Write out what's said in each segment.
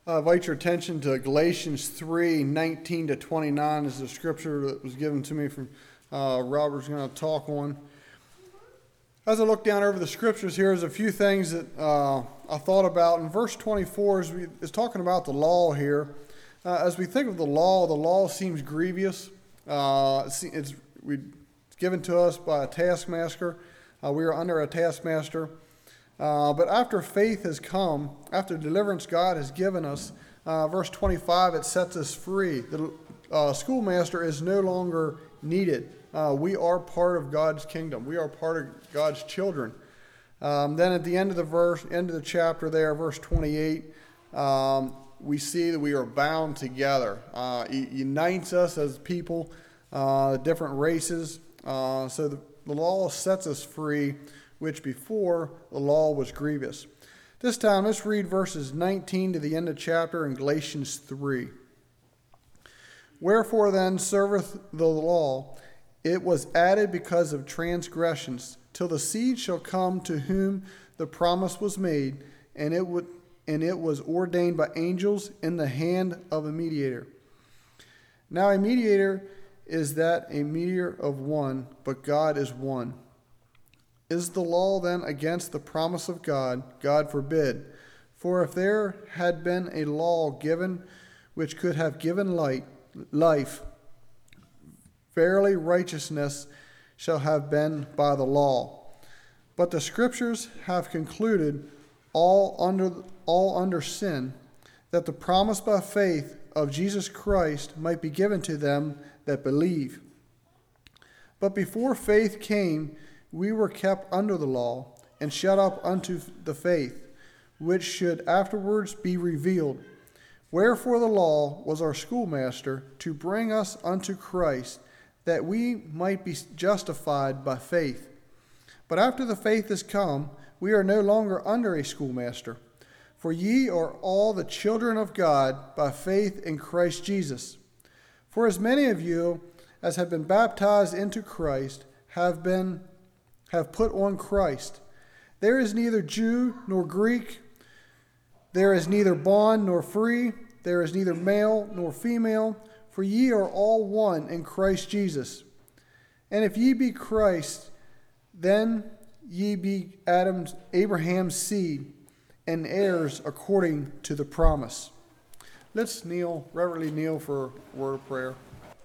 I invite your attention to Galatians 3:19 to 29 is the scripture that was given to me from Robert's going to talk on. As I look down over the scriptures here, there's a few things that I thought about. In verse 24 is talking about the law here. As we think of the law seems grievous. It's given to us by a taskmaster. We are under a taskmaster. But after faith has come, after deliverance God has given us, verse 25, it sets us free. The schoolmaster is no longer needed. We are part of God's kingdom. We are part of God's children. Then at the end of the chapter there, verse 28, we see that we are bound together. It unites us as people, different races. So the law sets us free, which before the law was grievous. This time, let's read verses 19 to the end of chapter in Galatians 3. Wherefore then serveth the law? It was added because of transgressions, till the seed shall come to whom the promise was made, and it was ordained by angels in the hand of a mediator. Now a mediator is that a mediator of one, but God is one. Is the law then against the promise of God? God forbid. For if there had been a law given which could have given life, verily righteousness shall have been by the law. But the scriptures have concluded all under sin, that the promise by faith of Jesus Christ might be given to them that believe. But before faith came, we were kept under the law, and shut up unto the faith, which should afterwards be revealed. Wherefore the law was our schoolmaster, to bring us unto Christ, that we might be justified by faith. But after the faith is come, we are no longer under a schoolmaster. For ye are all the children of God by faith in Christ Jesus. For as many of you as have been baptized into Christ have put on Christ. There is neither Jew nor Greek. There is neither bond nor free. There is neither male nor female. For ye are all one in Christ Jesus. And if ye be Christ, then ye be Abraham's seed, and heirs according to the promise. Let's reverently kneel for a word of prayer.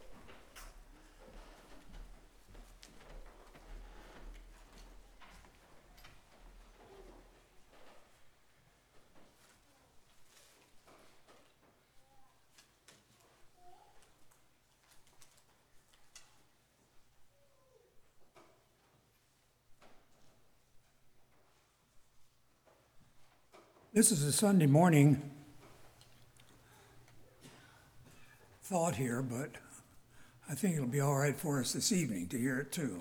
This is a Sunday morning thought here, but I think it'll be all right for us this evening to hear it too.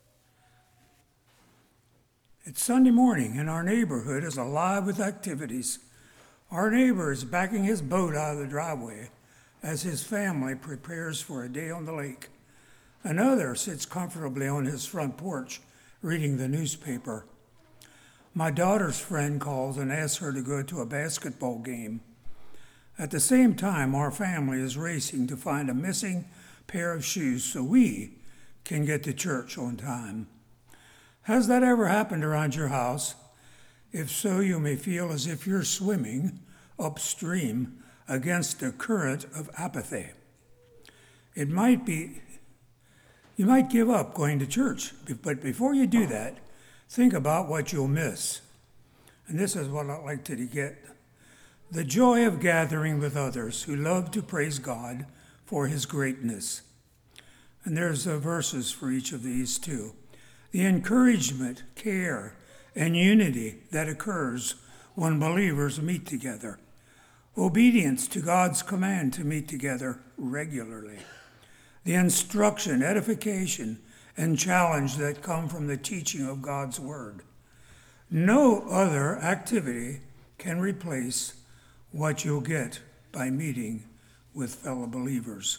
It's Sunday morning and our neighborhood is alive with activities. Our neighbor is backing his boat out of the driveway as his family prepares for a day on the lake. Another sits comfortably on his front porch reading the newspaper. My daughter's friend calls and asks her to go to a basketball game. At the same time, our family is racing to find a missing pair of shoes so we can get to church on time. Has that ever happened around your house? If so, you may feel as if you're swimming upstream against a current of apathy. You might give up going to church, but before you do that, think about what you'll miss. And this is what I'd like to get. The joy of gathering with others who love to praise God for his greatness. And there's verses for each of these too. The encouragement, care, and unity that occurs when believers meet together. Obedience to God's command to meet together regularly. The instruction, edification, and challenge that come from the teaching of God's word. No other activity can replace what you'll get by meeting with fellow believers.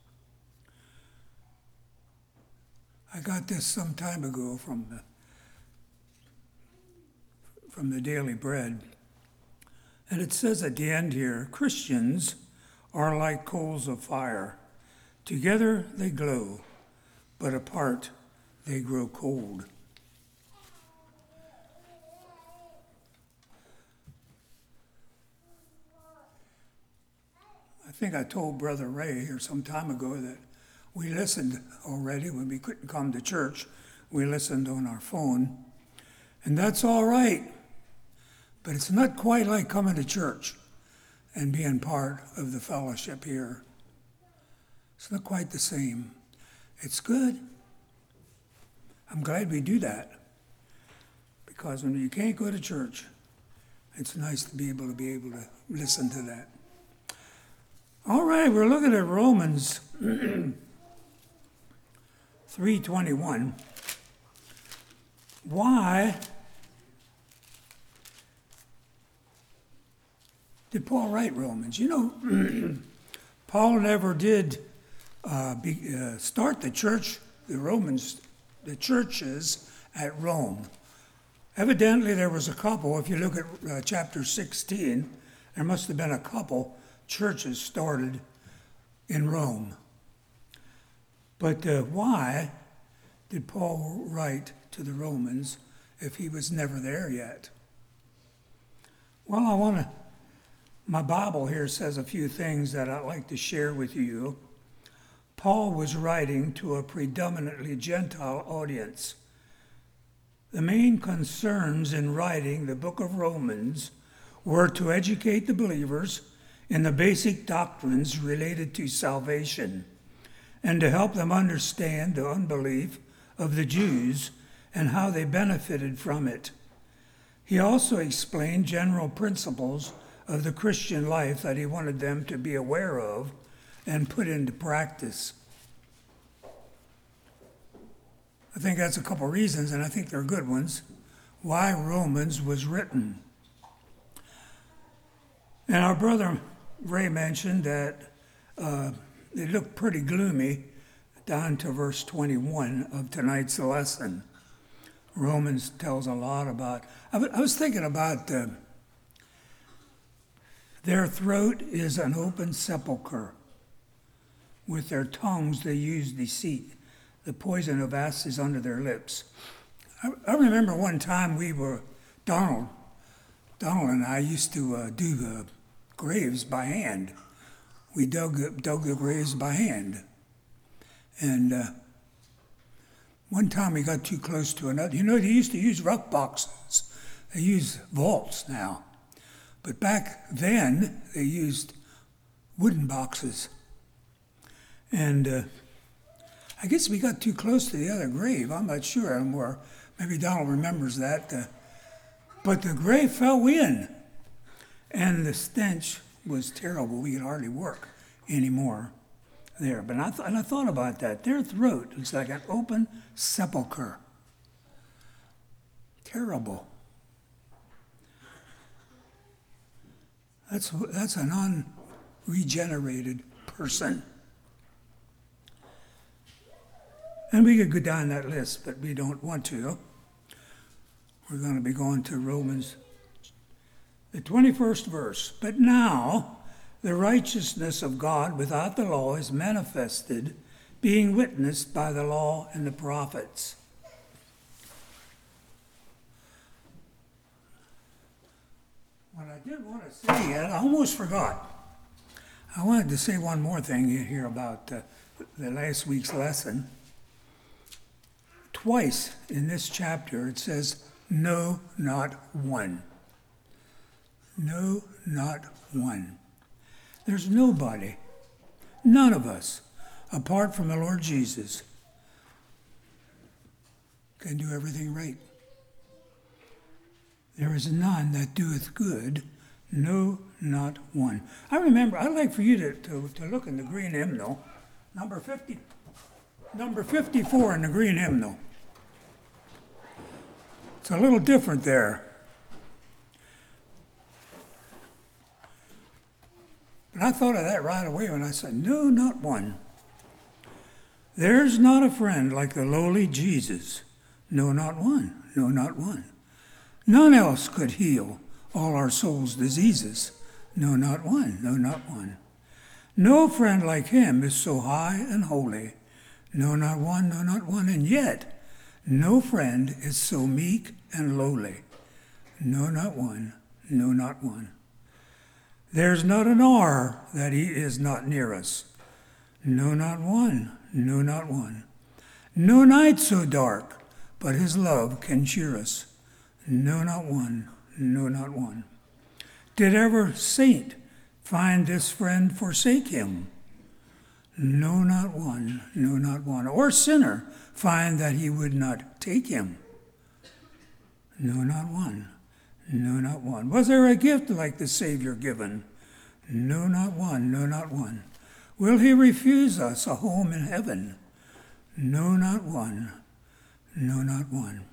I got this some time ago from the Daily Bread, And it says at the end here, Christians are like coals of fire. Together they glow, but apart they grow cold. I think I told Brother Ray here some time ago that we listened already when we couldn't come to church. We listened on our phone. And that's all right. But it's not quite like coming to church and being part of the fellowship here. It's not quite the same. It's good. I'm glad we do that. Because when you can't go to church, it's nice to be able to listen to that. All right, we're looking at Romans 3:21. Why did Paul write Romans? You know, Paul never did start the church, the churches at Rome. Evidently, there was a couple. If you look at chapter 16, there must have been a couple churches started in Rome. But why did Paul write to the Romans if he was never there yet? Well, my Bible here says a few things that I'd like to share with you. Paul was writing to a predominantly Gentile audience. The main concerns in writing the book of Romans were to educate the believers in the basic doctrines related to salvation and to help them understand the unbelief of the Jews and how they benefited from it. He also explained general principles of the Christian life that he wanted them to be aware of and put into practice. I think that's a couple reasons, and I think they're good ones, why Romans was written. And our brother Ray mentioned that it looked pretty gloomy down to verse 21 of tonight's lesson. Romans tells a lot about, I was thinking about their throat is an open sepulcher. With their tongues they use deceit. The poison of asps is under their lips. I remember one time Donald and I used to do graves by hand. We dug the graves by hand. And one time we got too close to another. You know, they used to use rock boxes. They use vaults now. But back then, they used wooden boxes. And I guess we got too close to the other grave. I'm not sure anymore. Maybe Donald remembers that. But the grave fell in. And the stench was terrible. We could hardly work anymore there. But I thought about that. Their throat is like an open sepulcher. Terrible. That's an unregenerated person. And we could go down that list, but we don't want to. We're going to be going to Romans, the 21st verse. But now the righteousness of God without the law is manifested, being witnessed by the law and the prophets. What I did want to say, I almost forgot. I wanted to say one more thing here about the last week's lesson. Twice in this chapter it says, no, not one. No, not one. There's nobody, none of us, apart from the Lord Jesus, can do everything right. There is none that doeth good, no, not one. I remember, I'd like for you to look in the green hymnal, number 54 in the green hymnal. It's a little different there. But I thought of that right away when I said, no, not one. There's not a friend like the lowly Jesus. No, not one. No, not one. None else could heal all our soul's diseases. No, not one, no, not one. No friend like him is so high and holy. No, not one, no, not one. And yet, no friend is so meek and lowly. No, not one, no, not one. There's not an hour that he is not near us. No, not one, no, not one. No night so dark, but his love can cheer us. No, not one, no, not one. Did ever saint find this friend forsake him? No, not one, no, not one. Or sinner find that he would not take him? No, not one, no, not one. Was there a gift like the Savior given? No, not one, no, not one. Will he refuse us a home in heaven? No, not one, no, not one.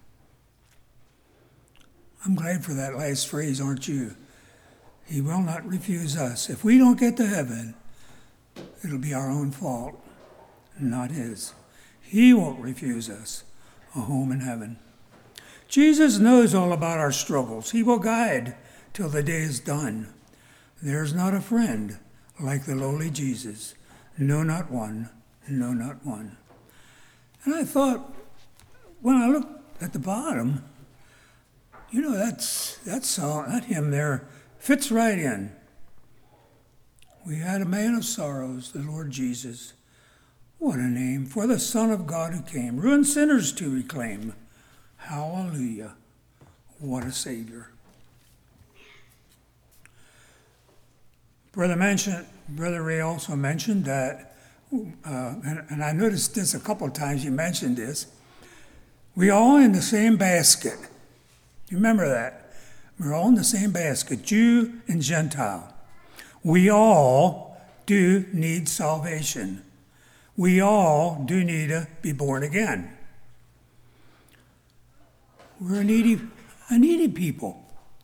I'm glad for that last phrase, aren't you? He will not refuse us. If we don't get to heaven, it'll be our own fault, not his. He won't refuse us a home in heaven. Jesus knows all about our struggles. He will guide till the day is done. There's not a friend like the lowly Jesus. No, not one. No, not one. And I thought, when I looked at the bottom, that song, that hymn there, fits right in. We had a man of sorrows, the Lord Jesus. What a name for the Son of God who came, ruined sinners to reclaim. Hallelujah. What a Savior. Brother Ray also mentioned that, and I noticed this a couple of times, you mentioned this, we all in the same basket. You remember that? We're all in the same basket, Jew and Gentile. We all do need salvation. We all do need to be born again. We're a needy people.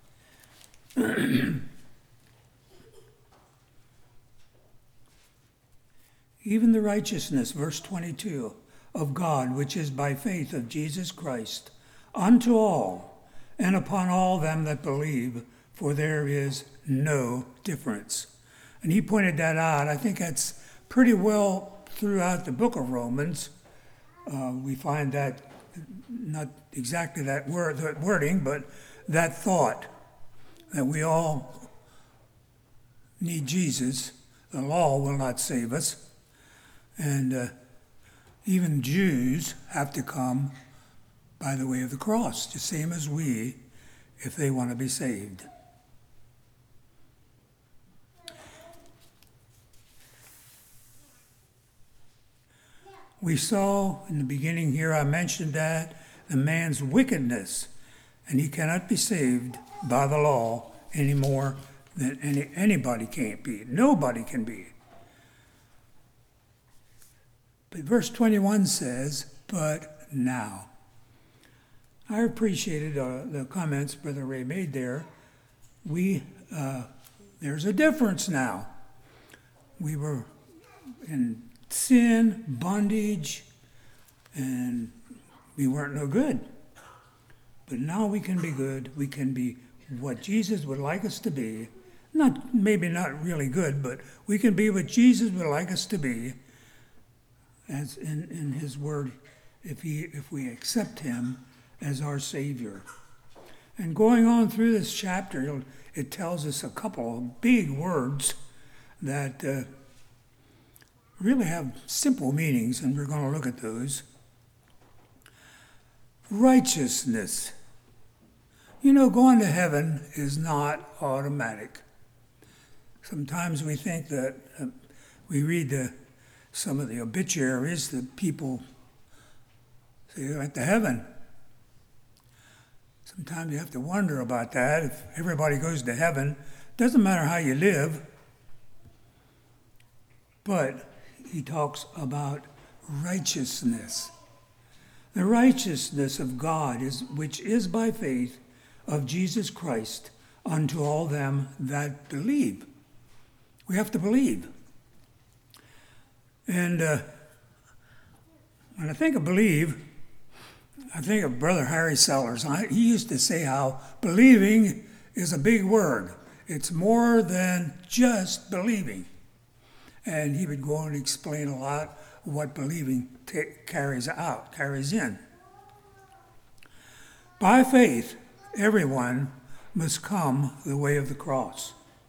Even the righteousness, verse 22, of God, which is by faith of Jesus Christ, unto all, and upon all them that believe, for there is no difference. And he pointed that out. I think that's pretty well throughout the book of Romans. We find that, not exactly that wording, but that thought, that we all need Jesus. The law will not save us. And even Jews have to come by the way of the cross, the same as we, if they want to be saved. We saw in the beginning here, I mentioned that, the man's wickedness, and he cannot be saved by the law any more than anybody can't be. Nobody can be. But verse 21 says, but now. I appreciated the comments Brother Ray made there. There's a difference now. We were in sin, bondage, and we weren't no good. But now we can be good. We can be what Jesus would like us to be. Maybe not really good, but we can be what Jesus would like us to be, as in his word, if we accept him as our Savior. And going on through this chapter, it tells us a couple of big words that really have simple meanings, and we're going to look at those. Righteousness. Going to heaven is not automatic. Sometimes we think that we read some of the obituaries that people say they went to heaven. Sometimes you have to wonder about that. If everybody goes to heaven, it doesn't matter how you live. But he talks about righteousness. The righteousness of God, which is by faith of Jesus Christ, unto all them that believe. We have to believe. And when I think of believe, I think of Brother Harry Sellers. He used to say how believing is a big word. It's more than just believing. And he would go on to explain a lot of what believing carries in. By faith, everyone must come the way of the cross.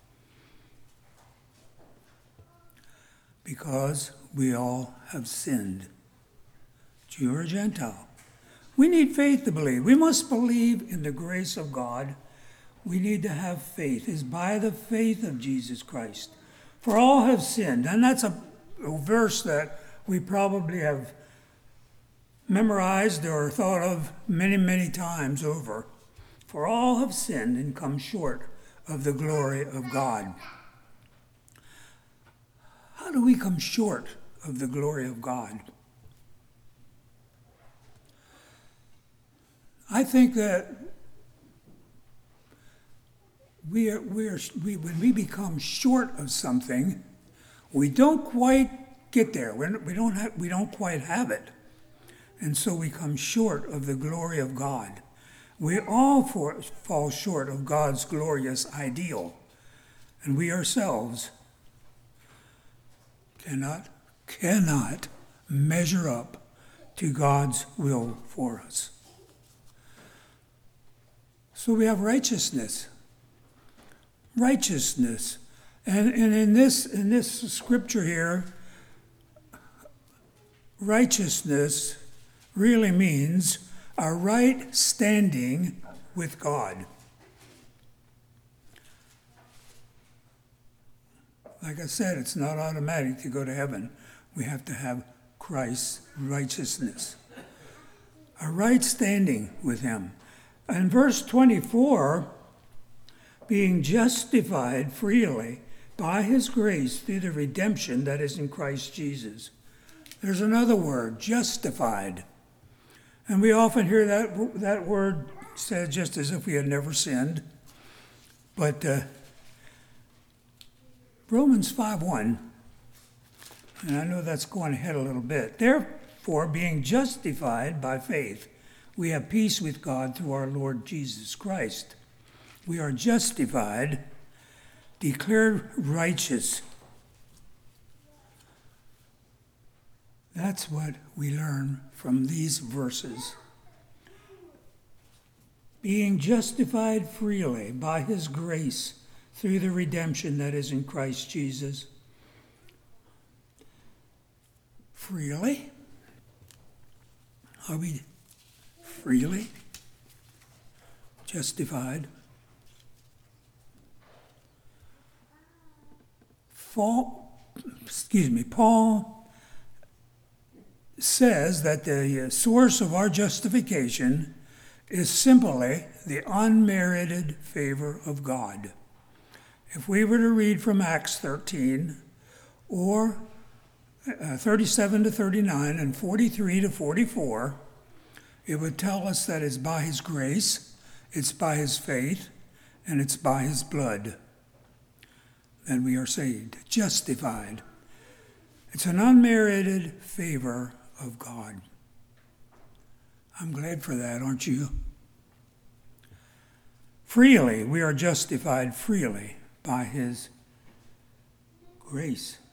Because we all have sinned, Jew or Gentile. We need faith to believe. We must believe in the grace of God. We need to have faith. It's by the faith of Jesus Christ. For all have sinned. And that's a verse that we probably have memorized or thought of many, many times over. For all have sinned and come short of the glory of God. How do we come short of the glory of God? I think that when we become short of something, we don't quite get there. We don't quite have it, and so we come short of the glory of God. We all fall short of God's glorious ideal, and we ourselves cannot measure up to God's will for us. So we have righteousness. And in this scripture here, righteousness really means a right standing with God. Like I said, it's not automatic to go to heaven. We have to have Christ's righteousness. A right standing with him. In verse 24, being justified freely by his grace through the redemption that is in Christ Jesus. There's another word, justified. And we often hear that word said just as if we had never sinned. But Romans 5:1, and I know that's going ahead a little bit. Therefore, being justified by faith, we have peace with God through our Lord Jesus Christ. We are justified, declared righteous. That's what we learn from these verses. Being justified freely by his grace through the redemption that is in Christ Jesus. Freely? Are we freely justified? Paul says that the source of our justification is simply the unmerited favor of God. If we were to read from Acts 13 or 37 to 39 and 43 to 44, it would tell us that it's by his grace, it's by his faith, and it's by his blood that we are saved, justified. It's an unmerited favor of God. I'm glad for that, aren't you? Freely, we are justified freely by his grace.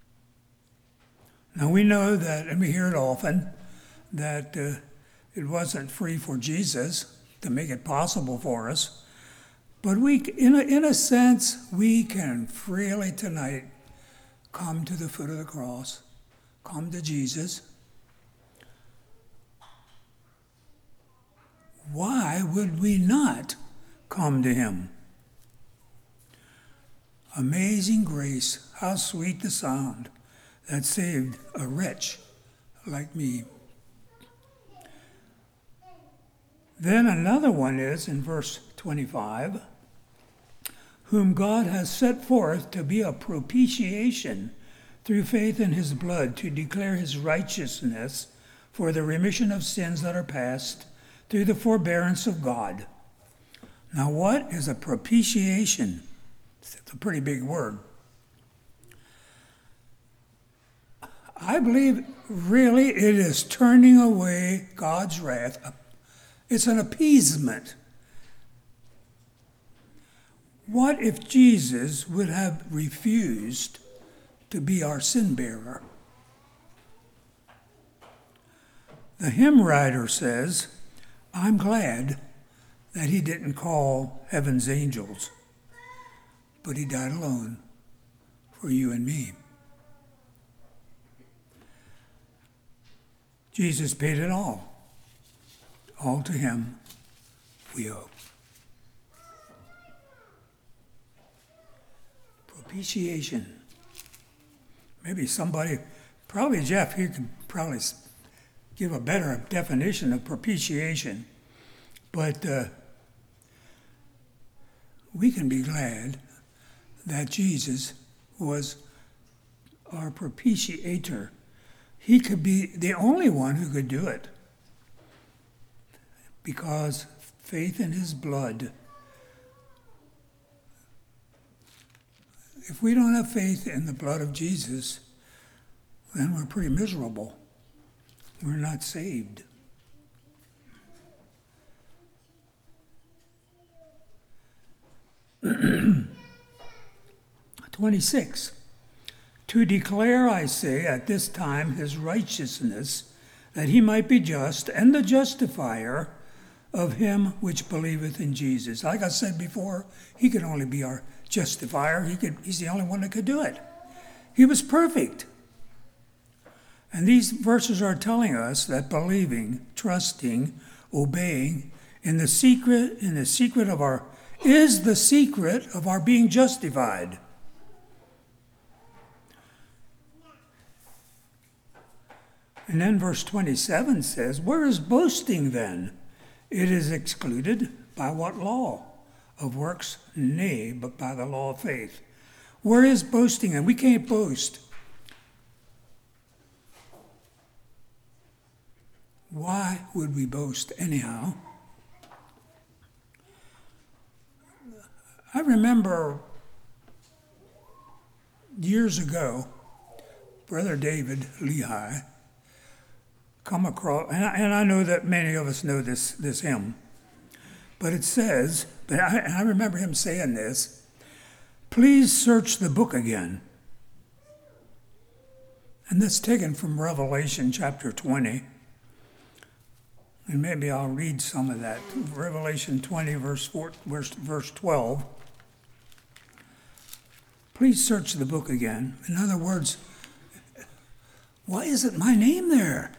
Now we know that, and we hear it often, that it wasn't free for Jesus to make it possible for us. But we, in a sense, we can freely tonight come to the foot of the cross, come to Jesus. Why would we not come to him? Amazing grace, how sweet the sound that saved a wretch like me. Then another one is in verse 25, whom God has set forth to be a propitiation through faith in his blood, to declare his righteousness for the remission of sins that are past through the forbearance of God. Now, what is a propitiation? It's a pretty big word. I believe really it is turning away God's wrath. It's an appeasement. What if Jesus would have refused to be our sin bearer? The hymn writer says, I'm glad that he didn't call heaven's angels, but he died alone for you and me. Jesus paid it all. All to him we owe. Propitiation. Maybe somebody, probably Jeff, you could probably give a better definition of propitiation. But we can be glad that Jesus was our propitiator. He could be the only one who could do it because faith in his blood. If we don't have faith in the blood of Jesus, then we're pretty miserable. We're not saved. (26) To declare, I say, at this time his righteousness, that he might be just, and the justifier of him which believeth in Jesus. Like I said before, he could only be our justifier. He's the only one that could do it. He was perfect. And these verses are telling us that believing, trusting, obeying is the secret of our being justified. And then verse 27 says, where is boasting then? It is excluded by what law? Of works? Nay, but by the law of faith. Where is boasting? And we can't boast. Why would we boast anyhow? I remember years ago, Brother David Lehigh come across, and I know that many of us know this hymn, but it says, but I remember him saying this, please search the book again. And that's taken from Revelation chapter 20. And maybe I'll read some of that. Revelation 20, verse 12. Please search the book again. In other words, why isn't my name there?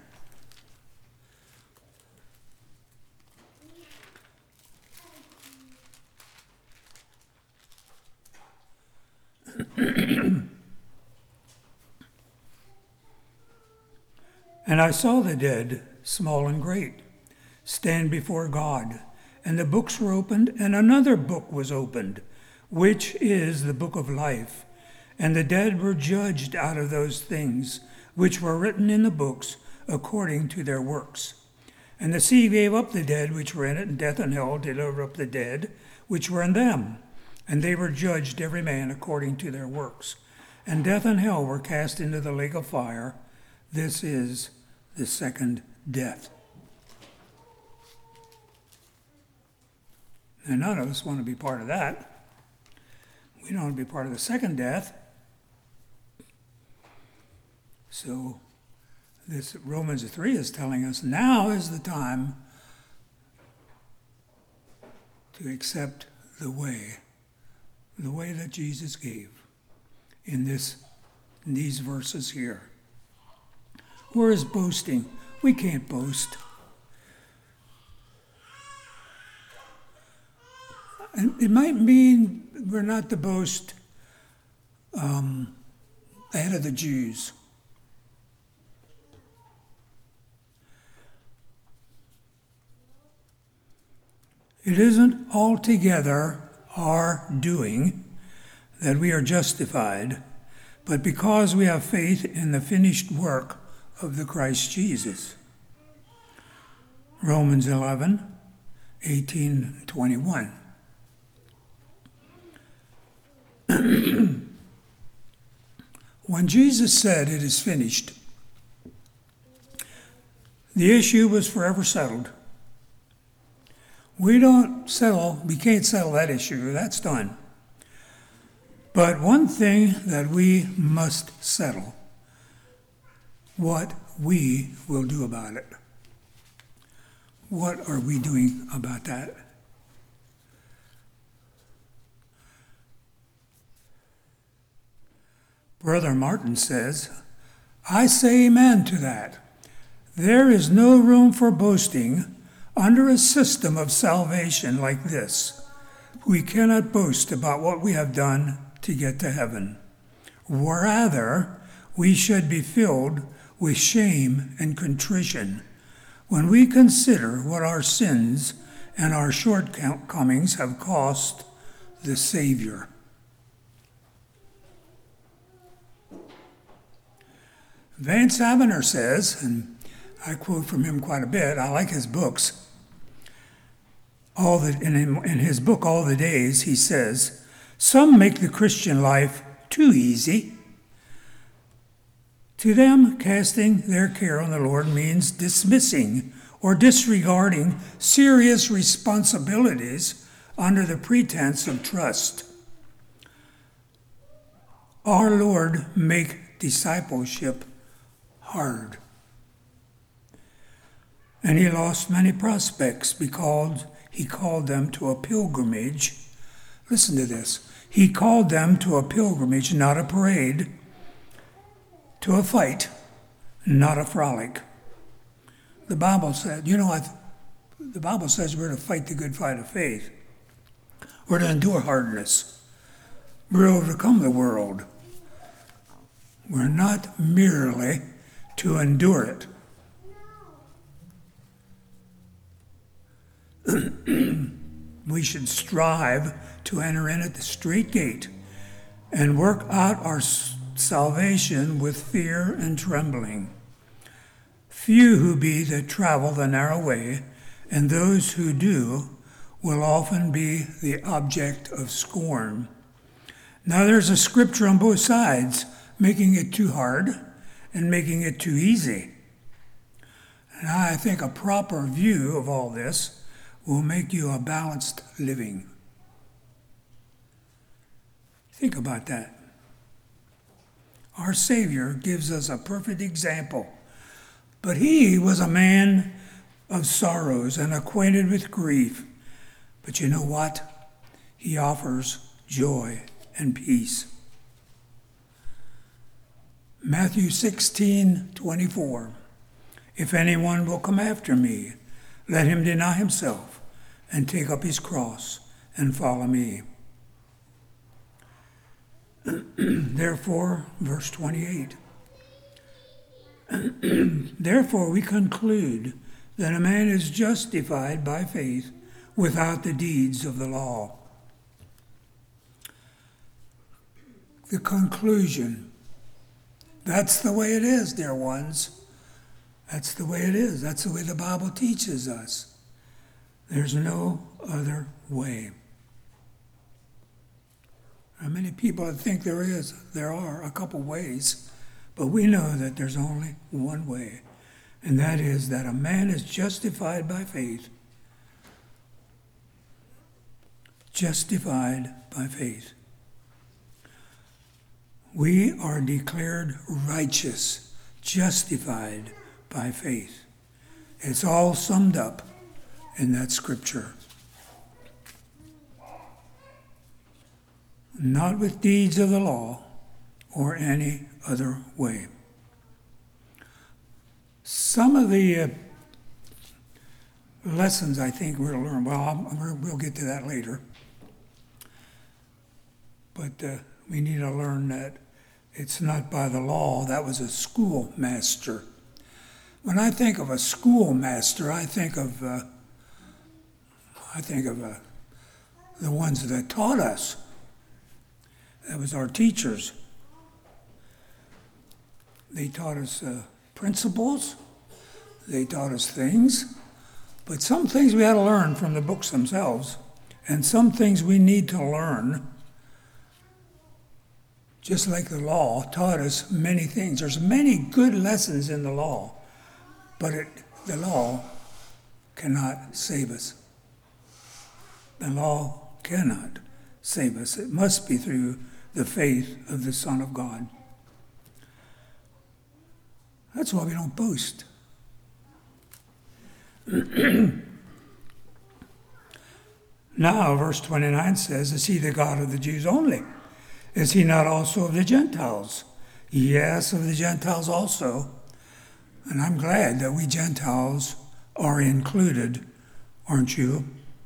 And I saw the dead, small and great, stand before God, and the books were opened, and another book was opened, which is the book of life. And the dead were judged out of those things which were written in the books according to their works. And the sea gave up the dead which were in it, and death and hell delivered up the dead which were in them. And they were judged every man according to their works. And death and hell were cast into the lake of fire. This is the second death. And none of us want to be part of that. We don't want to be part of the second death. So this Romans 3 is telling us now is the time to accept the way that Jesus gave in these verses here. Where is boasting? We can't boast. And it might mean we're not to boast ahead of the Jews. It isn't altogether our doing that we are justified, but because we have faith in the finished work of the Christ Jesus. Romans 11, 18, 21. When Jesus said, "It is finished," the issue was forever settled. We can't settle that issue. That's done. But one thing that we must settle, what we will do about it. What are we doing about that? Brother Martin says, I say amen to that. There is no room for boasting under a system of salvation like this. We cannot boast about what we have done to get to heaven. Rather, we should be filled with shame and contrition when we consider what our sins and our shortcomings have cost the Savior. Vance Havner says, and I quote from him quite a bit, I like his books. In his book, All the Days, he says, some make the Christian life too easy. To them, casting their care on the Lord means dismissing or disregarding serious responsibilities under the pretense of trust. Our Lord make discipleship hard. And he lost many prospects because he called them to a pilgrimage. Listen to this. He called them to a pilgrimage, not a parade, to a fight, not a frolic. The Bible said, the Bible says we're to fight the good fight of faith. We're to endure hardness. We're to overcome the world. We're not merely to endure it. We should strive to enter in at the straight gate and work out our salvation with fear and trembling. Few who be that travel the narrow way, and those who do will often be the object of scorn. Now there's a scripture on both sides, making it too hard and making it too easy. And I think a proper view of all this will make you a balanced living. Think about that. Our Savior gives us a perfect example. But he was a man of sorrows and acquainted with grief. But you know what? He offers joy and peace. Matthew 16:24. If anyone will come after me, let him deny himself and take up his cross and follow me. Therefore, verse 28. Therefore we conclude that a man is justified by faith without the deeds of the law. The conclusion. That's the way it is, dear ones. That's the way it is. That's the way the Bible teaches us. There's no other way. There are many people that think there are a couple ways, but we know that there's only one way, and that is that a man is justified by faith. Justified by faith. We are declared righteous, justified by faith. It's all summed up in that scripture. Not with deeds of the law or any other way. Some of the lessons I think we're to learn, we'll get to that later. But we need to learn that it's not by the law. That was a schoolmaster. When I think of a schoolmaster, I think of the ones that taught us. That was our teachers. They taught us principles. They taught us things. But some things we had to learn from the books themselves. And some things we need to learn. Just like the law taught us many things. There's many good lessons in the law. But the law cannot save us. The law cannot save us. It must be through the faith of the Son of God. That's why we don't boast. Now, verse 29 says, is he the God of the Jews only? Is he not also of the Gentiles? Yes, of the Gentiles also. And I'm glad that we Gentiles are included, aren't you?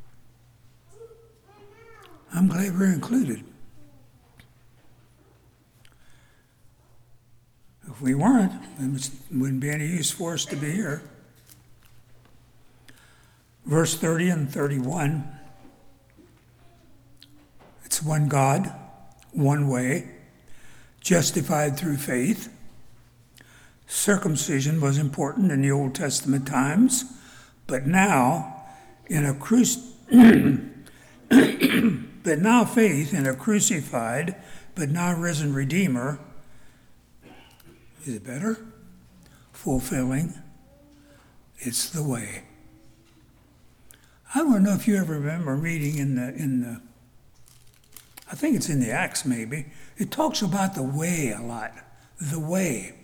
I'm glad we're included. If we weren't, it wouldn't be any use for us to be here. Verse 30 and 31, it's one God, one way, justified through faith. Circumcision was important in the Old Testament times, but now but now faith in a crucified but now risen Redeemer, is it better? Fulfilling. It's the way. I don't know if you ever remember reading in the I think it's in the Acts maybe, it talks about the way a lot. The way.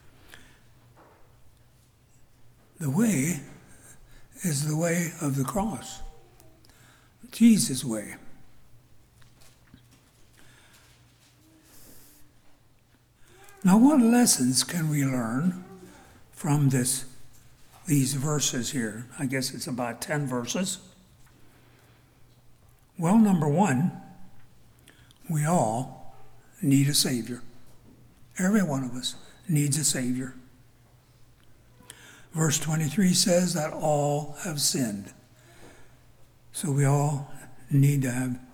The way is the way of the cross. Jesus' way. Now, what lessons can we learn from these verses here? I guess it's about 10 verses. Well, number one, we all need a Savior. Every one of us needs a Savior. Verse 23 says that all have sinned. So we all need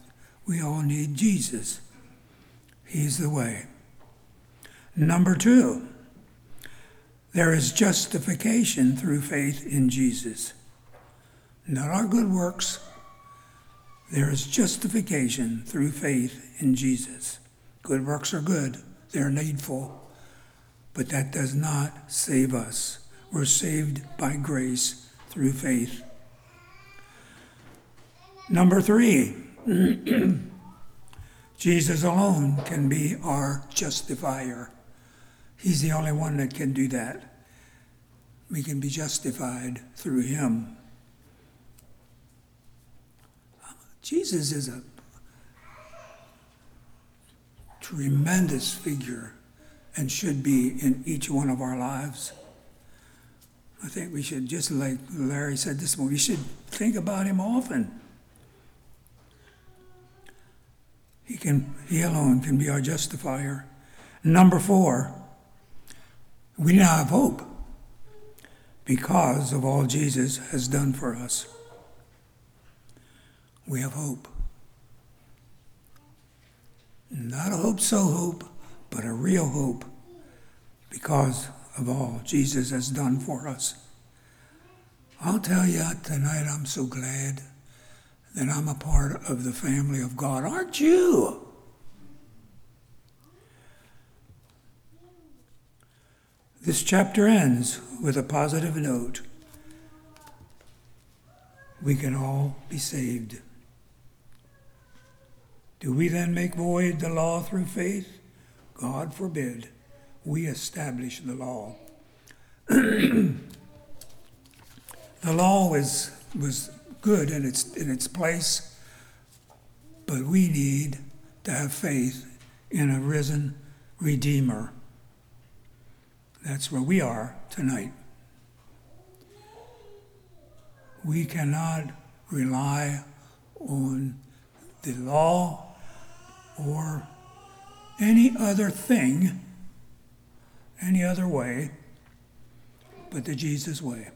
Jesus. He's the way. Number two, there is justification through faith in Jesus. Not our good works. There is justification through faith in Jesus. Good works are good. They're needful. But that does not save us. We're saved by grace through faith. Number three, Jesus alone can be our justifier. He's the only one that can do that. We can be justified through him. Jesus is a tremendous figure and should be in each one of our lives. I think we should, just like Larry said this morning, we should think about him often. He alone can be our justifier. Number four, we now have hope because of all Jesus has done for us. We have hope. Not a hope-so hope, but a real hope because of all Jesus has done for us. I'll tell you tonight, I'm so glad that I'm a part of the family of God. Aren't you? This chapter ends with a positive note. We can all be saved. Do we then make void the law through faith? God forbid. We establish the law. The law was good in its place, but we need to have faith in a risen Redeemer. That's where we are tonight. We cannot rely on the law or any other thing, any other way, but the Jesus way.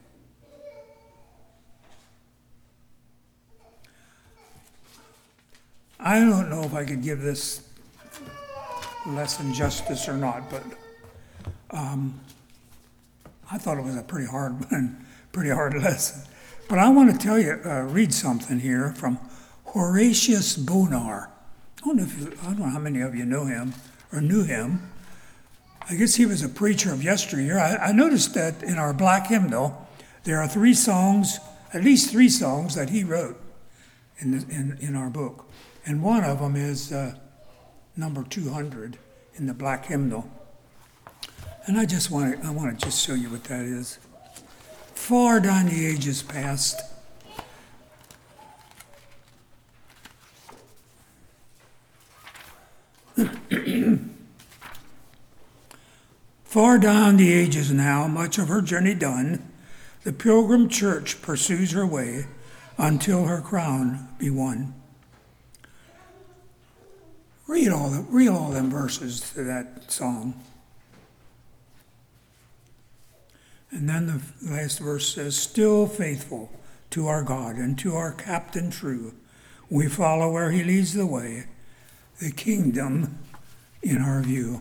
I don't know if I could give this lesson justice or not, but I thought it was a pretty hard one, pretty hard lesson. But I want to tell you, read something here from Horatius Bonar. I don't know how many of you know him or knew him. I guess he was a preacher of yesteryear. I noticed that in our black hymnal, there are 3 songs, at least 3 songs that he wrote in our book. And one of them is number 200 in the black hymnal. And I want to just show you what that is. Far down the ages past, far down the ages now, much of her journey done, the pilgrim church pursues her way until her crown be won. Read all them verses to that song. And then the last verse says, still faithful to our God and to our captain true, we follow where he leads the way, the kingdom in our view.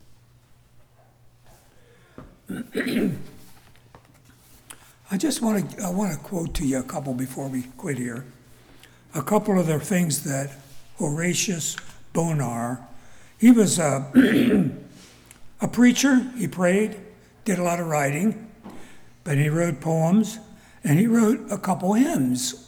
I want to quote to you a couple before we quit here. A couple of the things that Horatius Bonar, he was a preacher. He prayed, did a lot of writing, but he wrote poems and he wrote a couple hymns.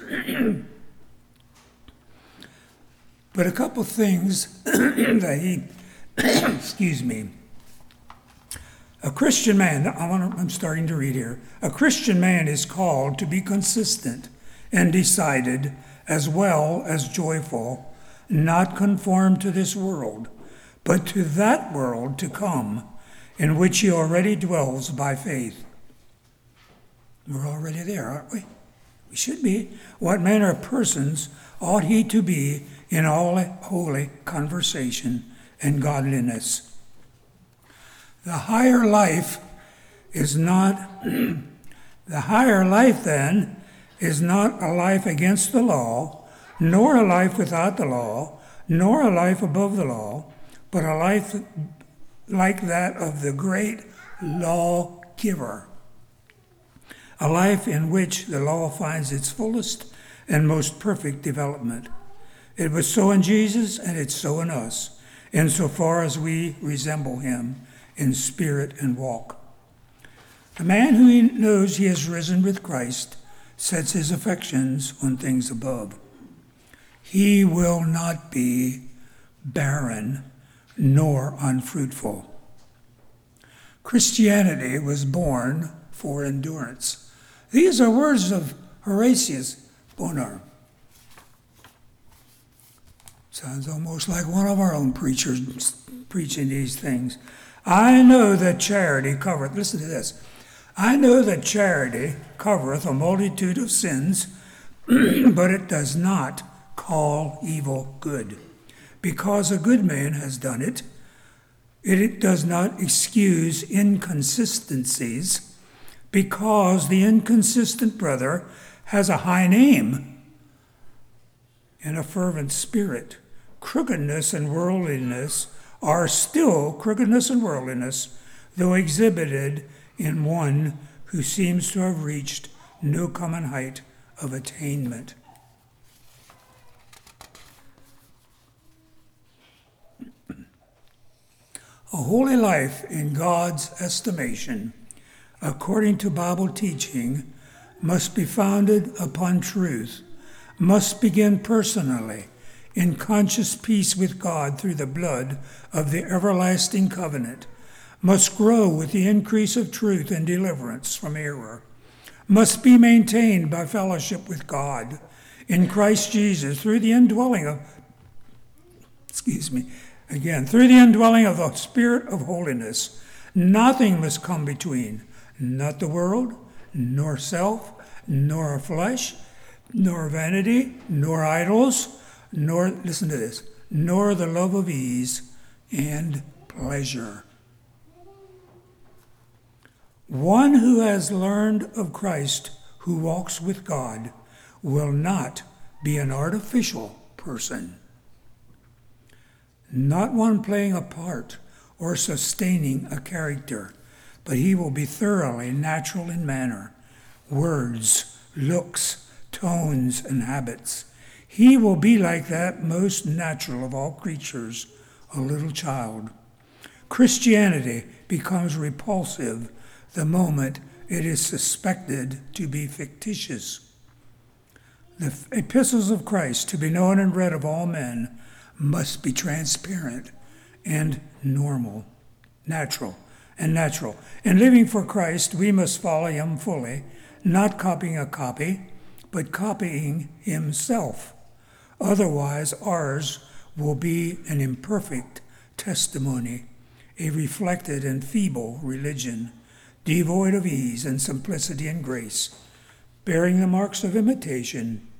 But a couple things that he, excuse me, a Christian man, I'm starting to read here. A Christian man is called to be consistent and decided, as well as joyful, not conformed to this world, but to that world to come, in which he already dwells by faith. We're already there, aren't we? We should be. What manner of persons ought he to be in all holy conversation and godliness? The higher life is not, the higher life then is not a life against the law, nor a life without the law, nor a life above the law, but a life like that of the great lawgiver. A life in which the law finds its fullest and most perfect development. It was so in Jesus, and it's so in us, insofar as we resemble him in spirit and walk. The man who knows he has risen with Christ sets his affections on things above. He will not be barren nor unfruitful. Christianity was born for endurance. These are words of Horatius Bonar. Sounds almost like one of our own preachers preaching these things. I know that charity covereth, listen to this. I know that charity covereth a multitude of sins, but it does not call evil good. Because a good man has done it, it does not excuse inconsistencies, because the inconsistent brother has a high name and a fervent spirit. Crookedness and worldliness are still crookedness and worldliness, though exhibited in one who seems to have reached no common height of attainment. A holy life in God's estimation, according to Bible teaching, must be founded upon truth, must begin personally, in conscious peace with God through the blood of the everlasting covenant, must grow with the increase of truth and deliverance from error, must be maintained by fellowship with God in Christ Jesus through the indwelling of, through the indwelling of the Spirit of holiness. Nothing must come between, not the world, nor self, nor flesh, nor vanity, nor idols, nor, listen to this, nor the love of ease and pleasure. One who has learned of Christ, who walks with God, will not be an artificial person, not one playing a part or sustaining a character, but he will be thoroughly natural in manner, words, looks, tones, and habits. He will be like that most natural of all creatures, a little child. Christianity becomes repulsive the moment it is suspected to be fictitious. The epistles of Christ, to be known and read of all men, must be transparent and natural. In living for Christ, we must follow him fully, not copying a copy, but copying himself. Otherwise, ours will be an imperfect testimony, a reflected and feeble religion, devoid of ease and simplicity and grace, bearing the marks of imitation,